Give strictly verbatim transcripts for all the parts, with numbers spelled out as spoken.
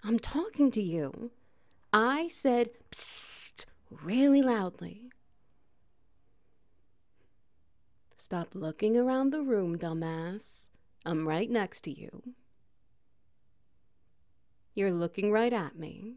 I'm talking to you. I said psst really loudly. Stop looking around the room, dumbass. I'm right next to you. You're looking right at me.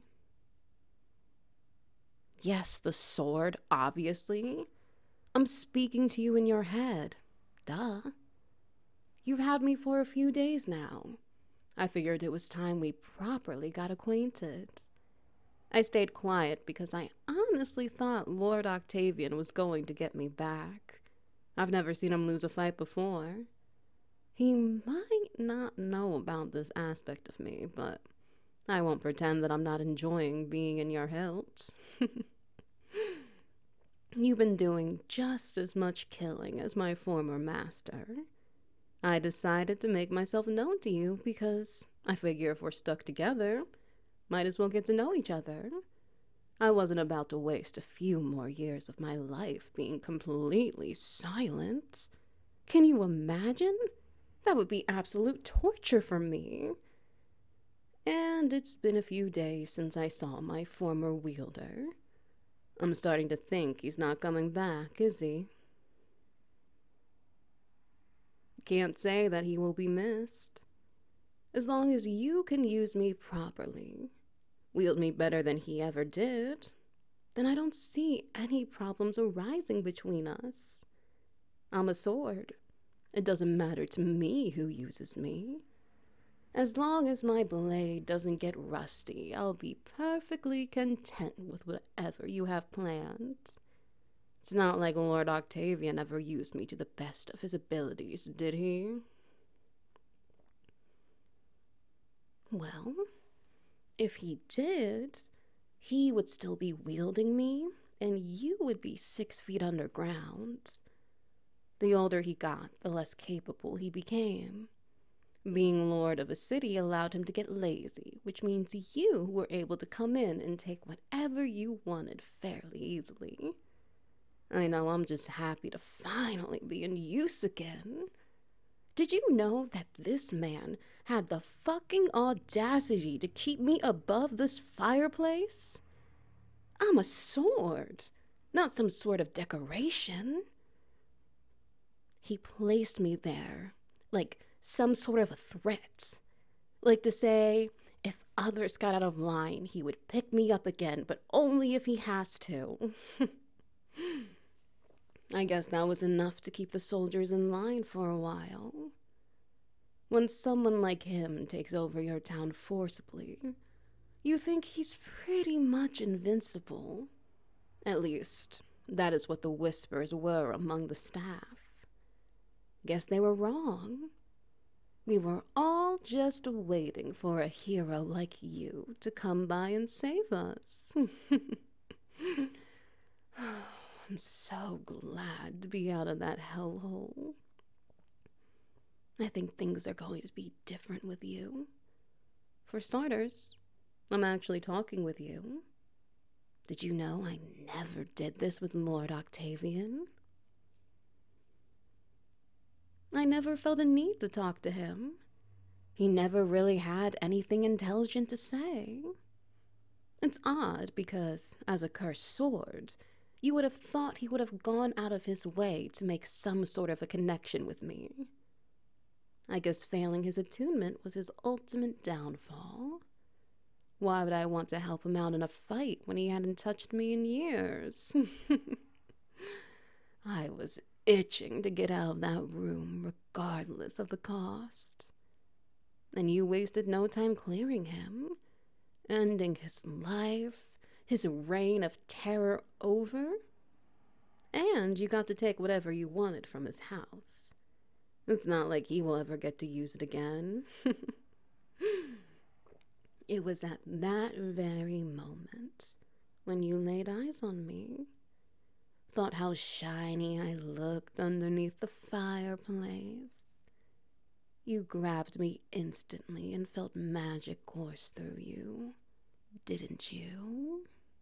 Yes, the sword, obviously. I'm speaking to you in your head. Duh. You've had me for a few days now. I figured it was time we properly got acquainted. I stayed quiet because I honestly thought Lord Octavian was going to get me back. I've never seen him lose a fight before. He might not know about this aspect of me, but I won't pretend that I'm not enjoying being in your hilt. You've been doing just as much killing as my former master. I decided to make myself known to you because I figure if we're stuck together, might as well get to know each other. I wasn't about to waste a few more years of my life being completely silent. Can you imagine? That would be absolute torture for me. And it's been a few days since I saw my former wielder. I'm starting to think he's not coming back, is he? Can't say that he will be missed. As long as you can use me properly, wield me better than he ever did, then I don't see any problems arising between us. I'm a sword. It doesn't matter to me who uses me. As long as my blade doesn't get rusty, I'll be perfectly content with whatever you have planned. It's not like Lord Octavian ever used me to the best of his abilities, did he? Well, if he did, he would still be wielding me, and you would be six feet underground. The older he got, the less capable he became. Being lord of a city allowed him to get lazy, which means you were able to come in and take whatever you wanted fairly easily. I know, I'm just happy to finally be in use again. Did you know that this man had the fucking audacity to keep me above this fireplace? I'm a sword, not some sort of decoration. He placed me there, like some sort of a threat. Like to say, if others got out of line, he would pick me up again, but only if he has to. I guess that was enough to keep the soldiers in line for a while. When someone like him takes over your town forcibly, you think he's pretty much invincible. At least, that is what the whispers were among the staff. Guess they were wrong. We were all just waiting for a hero like you to come by and save us. I'm so glad to be out of that hellhole. I think things are going to be different with you. For starters, I'm actually talking with you. Did you know I never did this with Lord Octavian? I never felt a need to talk to him. He never really had anything intelligent to say. It's odd because, as a cursed sword, you would have thought he would have gone out of his way to make some sort of a connection with me. I guess failing his attunement was his ultimate downfall. Why would I want to help him out in a fight when he hadn't touched me in years? I was itching to get out of that room regardless of the cost. And you wasted no time clearing him, ending his life, his reign of terror over. And you got to take whatever you wanted from his house. It's not like he will ever get to use it again. It was at that very moment when you laid eyes on me. Thought how shiny I looked underneath the fireplace. You grabbed me instantly and felt magic course through you, didn't you?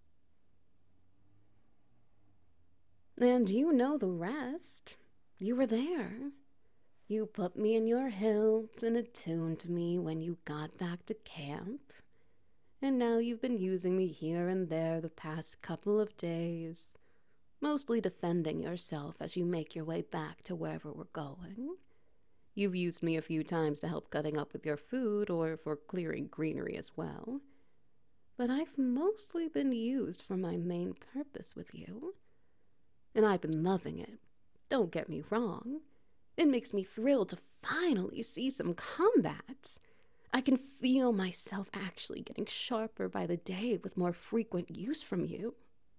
And you know the rest. You were there. You put me in your hilt and attuned me when you got back to camp. And now you've been using me here and there the past couple of days, mostly defending yourself as you make your way back to wherever we're going. You've used me a few times to help cutting up with your food or for clearing greenery as well. But I've mostly been used for my main purpose with you. And I've been loving it. Don't get me wrong. It makes me thrilled to finally see some combat. I can feel myself actually getting sharper by the day with more frequent use from you.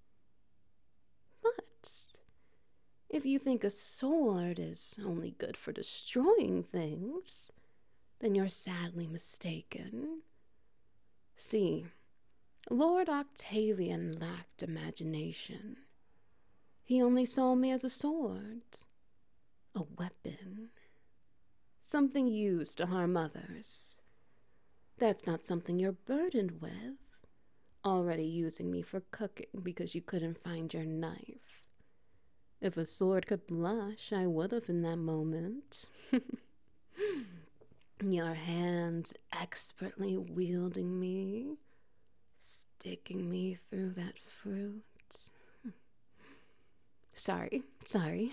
But if you think a sword is only good for destroying things, then you're sadly mistaken. See, Lord Octavian lacked imagination. He only saw me as a sword, a weapon, something used to harm others. That's not something you're burdened with, already using me for cooking because you couldn't find your knife. If a sword could blush, I would have in that moment. Your hands expertly wielding me, sticking me through that fruit. Sorry, sorry.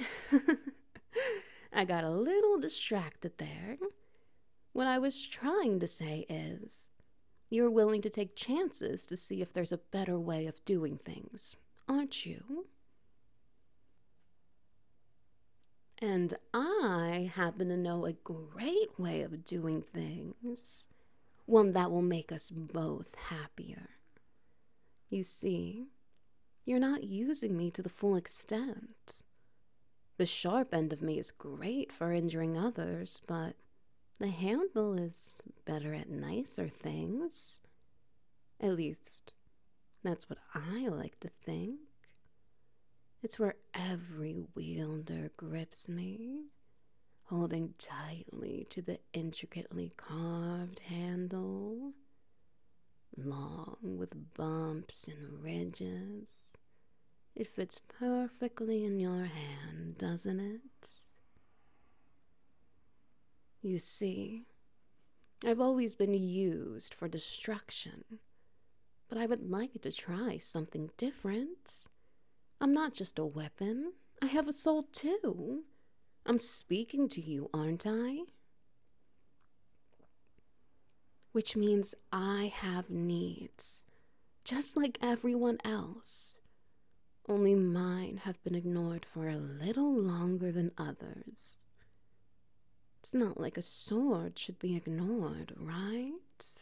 I got a little distracted there. What I was trying to say is, you're willing to take chances to see if there's a better way of doing things, aren't you? And I happen to know a great way of doing things, one that will make us both happier. You see, you're not using me to the full extent. The sharp end of me is great for injuring others, but the handle is better at nicer things. At least, that's what I like to think. It's where every wielder grips me, holding tightly to the intricately carved handle, long with bumps and ridges. It fits perfectly in your hand, doesn't it? You see, I've always been used for destruction, but I would like to try something different. I'm not just a weapon. I have a soul too. I'm speaking to you, aren't I? Which means I have needs, just like everyone else. Only mine have been ignored for a little longer than others. It's not like a sword should be ignored, right?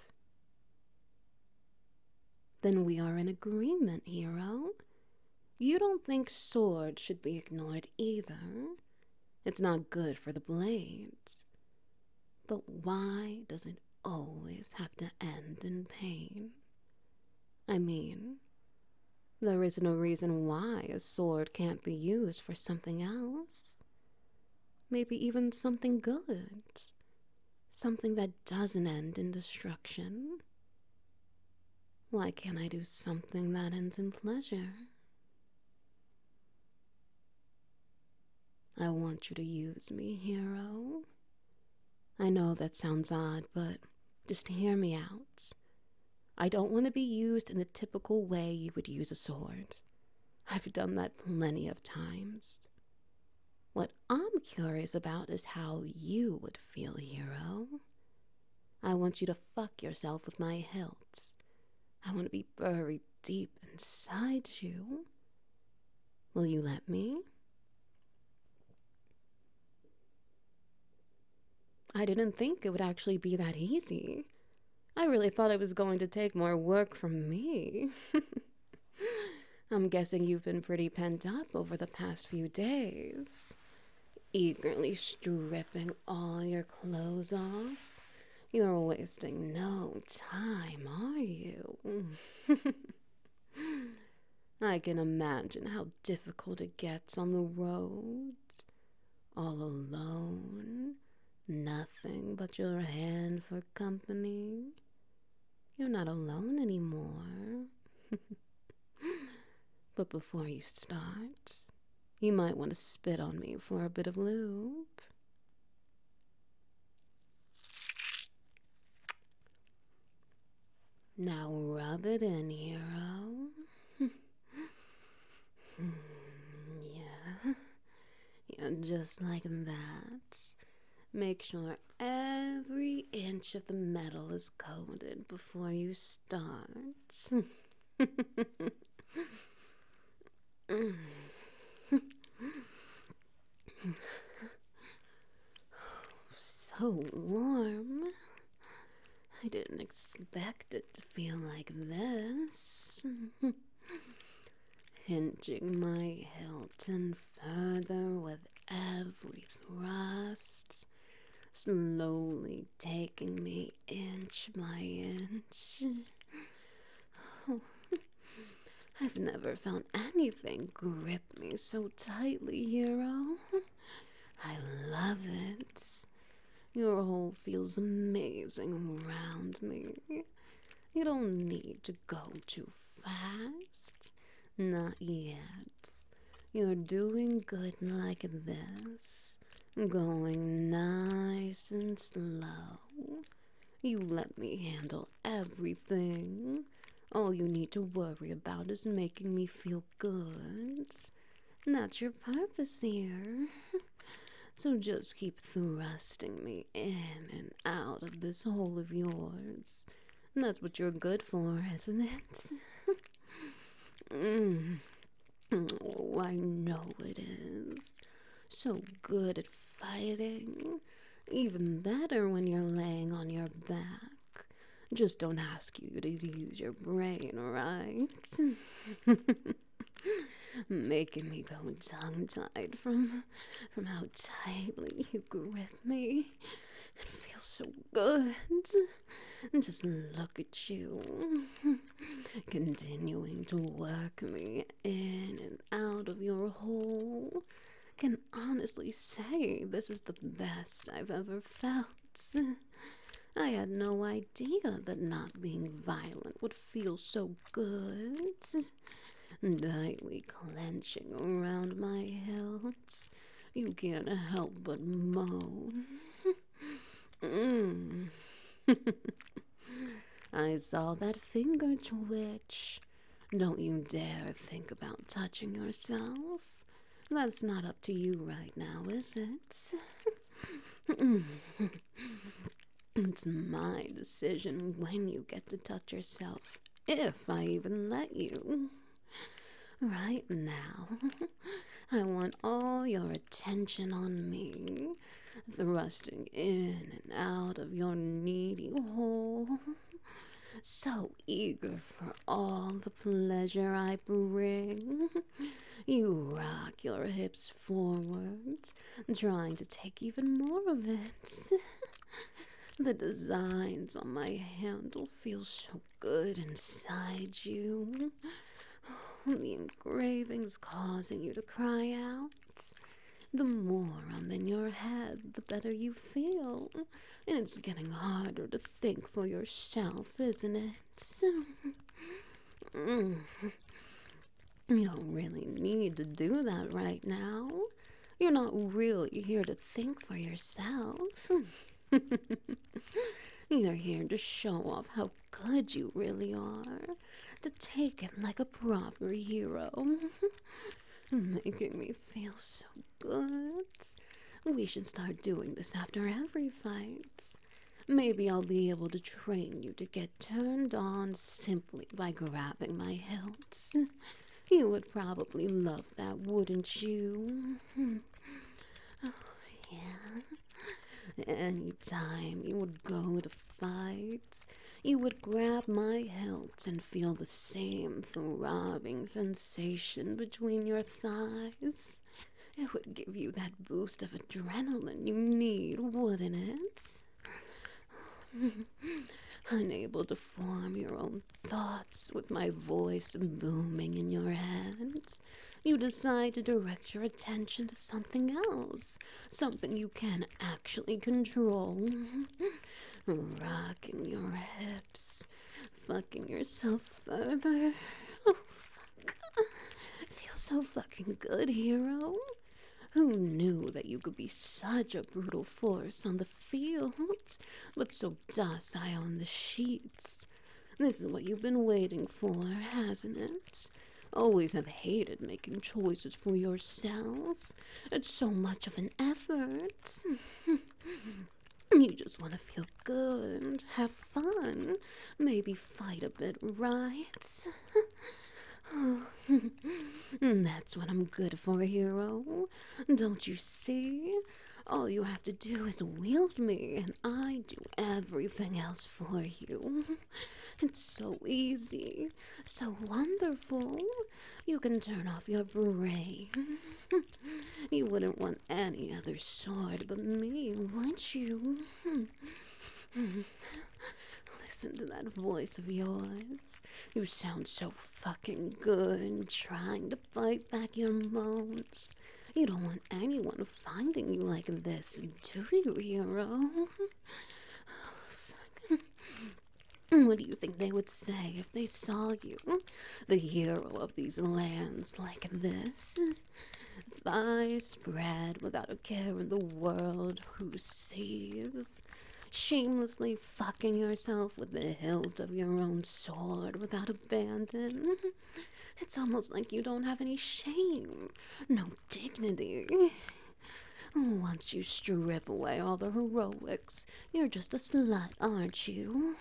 Then we are in agreement, hero. You don't think swords should be ignored either. It's not good for the blades. But why does it always have to end in pain? I mean, there isn't a reason why a sword can't be used for something else. Maybe even something good. Something that doesn't end in destruction. Why can't I do something that ends in pleasure? I want you to use me, hero. I know that sounds odd, but just hear me out. I don't want to be used in the typical way you would use a sword. I've done that plenty of times. What I'm curious about is how you would feel, hero. I want you to fuck yourself with my hilt. I want to be buried deep inside you. Will you let me? I didn't think it would actually be that easy. I really thought it was going to take more work from me. I'm guessing you've been pretty pent up over the past few days. Eagerly stripping all your clothes off. You're wasting no time, are you? I can imagine how difficult it gets on the road. All alone. Nothing but your hand for company. You're not alone anymore. But before you start, you might want to spit on me for a bit of lube. Now rub it in, hero. Yeah. Yeah, just like that. Make sure every inch of the metal is coated before you start. So warm. I didn't expect it to feel like this. Hinching my Hilton further with every thrust, slowly taking me inch by inch. Oh, I've never found anything grip me so tightly, hero. I love it. Your hold feels amazing around me. You don't need to go too fast. Not yet. You're doing good like this. Going nice and slow. You let me handle everything. All you need to worry about is making me feel good. That's your purpose here. So just keep thrusting me in and out of this hole of yours. That's what you're good for, isn't it? mm. Oh, I know it is. So good at fighting. Even better when you're laying on your back. Just don't ask you to use your brain, right? Making me go tongue-tied from, from how tightly you grip me. It feels so good. Just look at you, continuing to work me in and out of your hole. Can honestly say this is the best I've ever felt. I had no idea that not being violent would feel so good. Tightly clenching around my hilt, you can't help but moan. Mm. I saw that finger twitch. Don't you dare think about touching yourself. That's not up to you right now, is it? It's my decision when you get to touch yourself, if I even let you. Right now, I want all your attention on me, thrusting in and out of your needy hole. So eager for all the pleasure I bring. You rock your hips forwards, trying to take even more of it. The designs on my handle feel so good inside you. The engravings causing you to cry out. The more I'm in your head, the better you feel. And it's getting harder to think for yourself, isn't it? Mm. You don't really need to do that right now. You're not really here to think for yourself. You're here to show off how good you really are. To take it like a proper hero. Making me feel so good. We should start doing this after every fight. Maybe I'll be able to train you to get turned on simply by grabbing my hilts. You would probably love that, wouldn't you? Oh, yeah. Anytime you would go to fight, you would grab my hilt and feel the same throbbing sensation between your thighs. It would give you that boost of adrenaline you need, wouldn't it? Unable to form your own thoughts with my voice booming in your head, you decide to direct your attention to something else, something you can actually control. Rocking your hips, fucking yourself further. Oh, fuck. Feels so fucking good, hero. Who knew that you could be such a brutal force on the field, but so docile on the sheets? This is what you've been waiting for, hasn't it? Always have hated making choices for yourself. It's so much of an effort. You just want to feel good, have fun, maybe fight a bit, right? That's what I'm good for, hero. Don't you see? All you have to do is wield me, and I do everything else for you. It's so easy, so wonderful. You can turn off your brain. You wouldn't want any other sword but me, would you? Listen to that voice of yours. You sound so fucking good trying to fight back your moans. You don't want anyone finding you like this, do you, hero? What do you think they would say if they saw you, the hero of these lands, like this? Thighs spread without a care in the world, who sees? Shamelessly fucking yourself with the hilt of your own sword without abandon. It's almost like you don't have any shame, no dignity. Once you strip away all the heroics, you're just a slut, aren't you?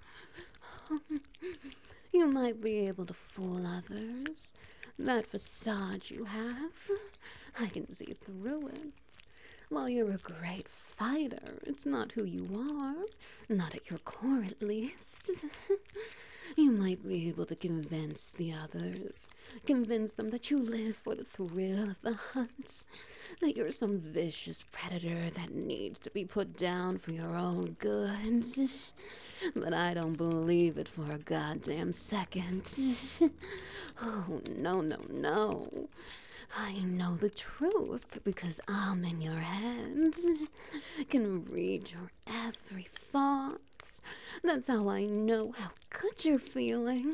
You might be able to fool others. That facade you have, I can see through it. While you're a great fighter, it's not who you are. Not at your core, at least. You might be able to convince the others. Convince them that you live for the thrill of the hunt. That you're some vicious predator that needs to be put down for your own good. But I don't believe it for a goddamn second. Oh, no, no, no. I know the truth because I'm in your head. Can read your every thought. That's how I know how good you're feeling.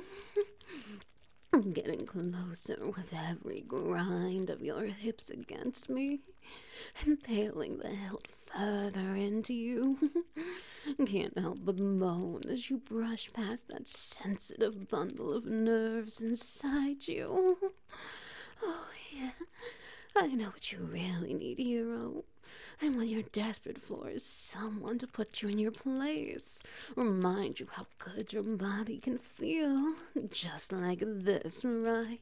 I'm getting closer with every grind of your hips against me, impaling the hilt further into you. Can't help but moan as you brush past that sensitive bundle of nerves inside you. Oh, yeah, I know what you really need, hero. And what you're desperate for is someone to put you in your place. Remind you how good your body can feel. Just like this, right?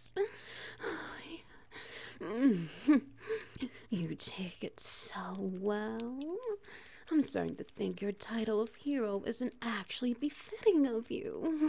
Oh, yeah. Mm-hmm. You take it so well. I'm starting to think your title of hero isn't actually befitting of you.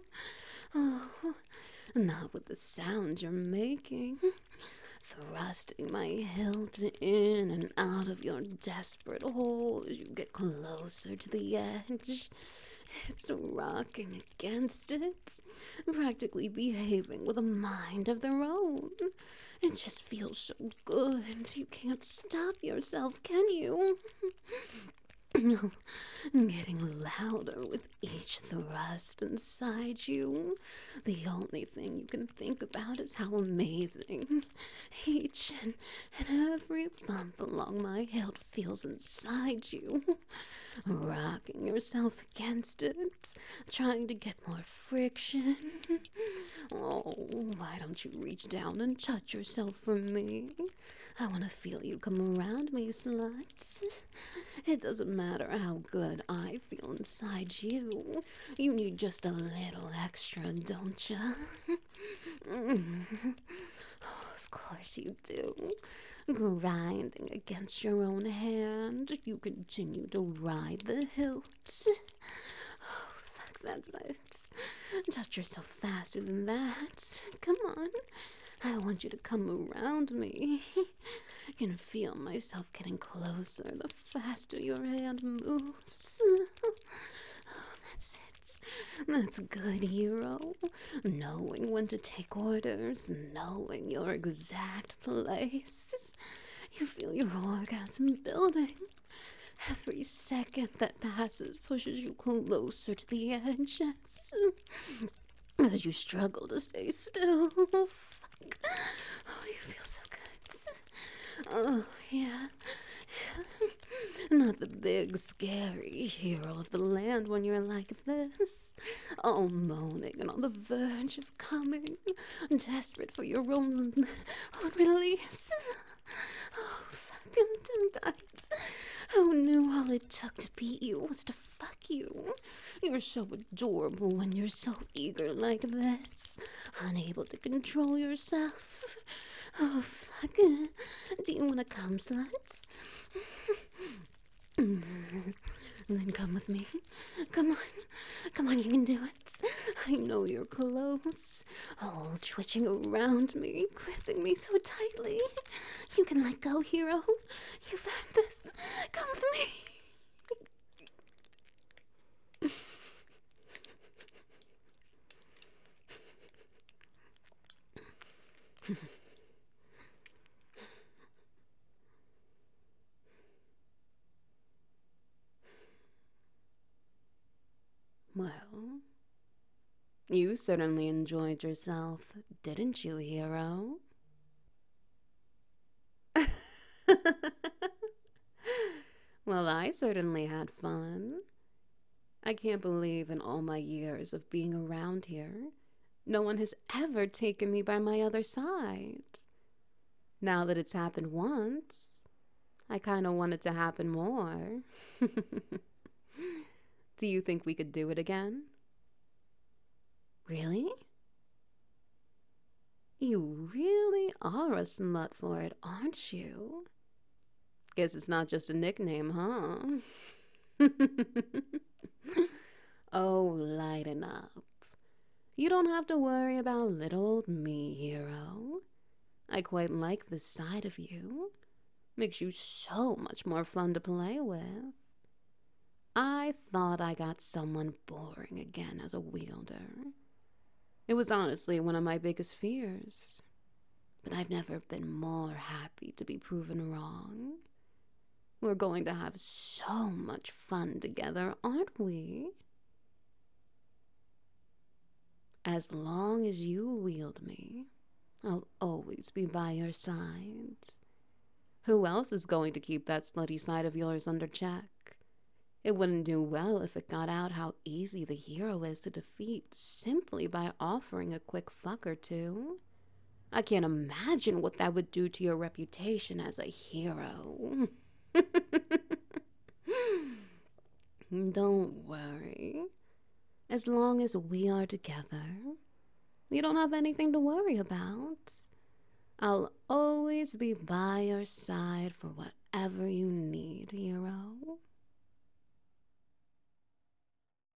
Oh, not with the sound you're making. Thrusting my hilt in and out of your desperate hole as you get closer to the edge. Hips rocking against it, practically behaving with a mind of their own. It just feels so good. You can't stop yourself, can you? No, getting louder with each thrust inside you. The only thing you can think about is how amazing each and, and every bump along my hilt feels inside you. Rocking yourself against it, trying to get more friction. Oh, why don't you reach down and touch yourself for me? I want to feel you come around me, slut. It doesn't matter how good I feel inside you. You need just a little extra, don't ya? Oh, of course you do. Grinding against your own hand, you continue to ride the hilt. Oh, fuck, that's it. Touch yourself faster than that. Come on. I want you to come around me. I can feel myself getting closer the faster your hand moves. Oh, that's it. That's good, hero. Knowing when to take orders, knowing your exact place. You feel your orgasm building. Every second that passes pushes you closer to the edges. As you struggle to stay still. Oh, you feel so good. Oh, yeah. Not the big, scary hero of the land when you're like this, all moaning and on the verge of coming, desperate for your own, own release. Oh, fucking Tonguetites. Who knew all it took to beat you was to fuck you? You're so adorable when you're so eager like this, unable to control yourself. Oh, fuck. Do you want to come, sluts? Then come with me. Come on. Come on, you can do it. I know you're close. All twitching around me, gripping me so tightly. You can let go, hero. You've earned this. Come with me. Well, you certainly enjoyed yourself, didn't you, hero? Well, I certainly had fun. I can't believe in all my years of being around here, no one has ever taken me by my other side. Now that it's happened once, I kind of want it to happen more. Do you think we could do it again? Really? You really are a smut for it, aren't you? Guess it's not just a nickname, huh? Oh, lighten up. You don't have to worry about little old me, hero. I quite like this side of you. Makes you so much more fun to play with. I thought I got someone boring again as a wielder. It was honestly one of my biggest fears. But I've never been more happy to be proven wrong. We're going to have so much fun together, aren't we? As long as you wield me, I'll always be by your side. Who else is going to keep that slutty side of yours under check? It wouldn't do well if it got out how easy the hero is to defeat simply by offering a quick fuck or two. I can't imagine what that would do to your reputation as a hero. Don't worry. As long as we are together, you don't have anything to worry about. I'll always be by your side for whatever you need, hero.